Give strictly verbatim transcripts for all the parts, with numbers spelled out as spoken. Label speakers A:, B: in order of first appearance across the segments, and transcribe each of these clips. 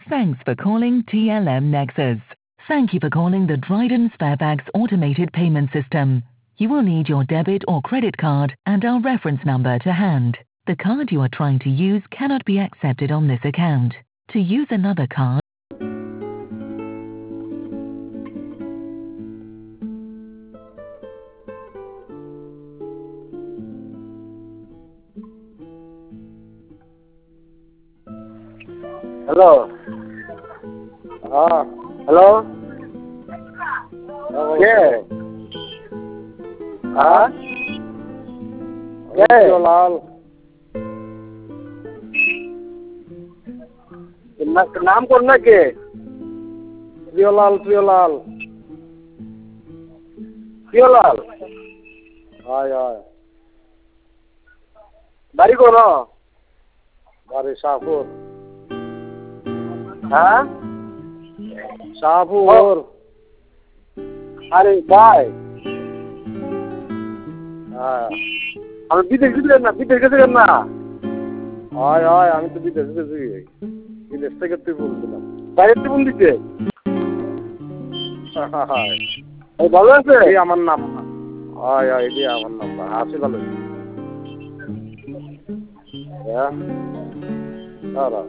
A: Thanks for calling T L M Nexus. Thank you for calling the Dryden Sparebags automated payment system. You will need your debit or credit card and our reference number to hand. The card you are trying to use cannot be accepted on this account. To use another card,
B: hello হ্যাঁ hello কে হ্যাঁ কে লাল নাম কোন না কে প্রিয়লাল প্রিয়লাল প্রিয়লাল হয় হয় বাড়ি কোন বাড়ি শাহপুর হ্যাঁ শাহপুর আরে ভাই হ্যাঁ আমি বিদেশ গেছিলাম না বিদেশ গেছিলাম না হয় হয় আমি তো বিদেশ গেছি বিদেশ থেকে তুই বলছিলাম বাইরে তুই ফোন দিতে ভালো আছে এই আমার নাম হয় হয় এই আমার নাম্বার আছি ভালো হ্যাঁ দাঁড়া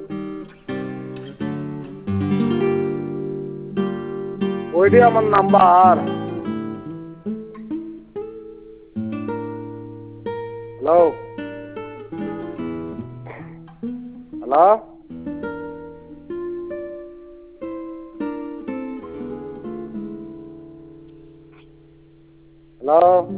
B: ওইটাই আমার নাম্বার হ্যালো হ্যালো হ্যালো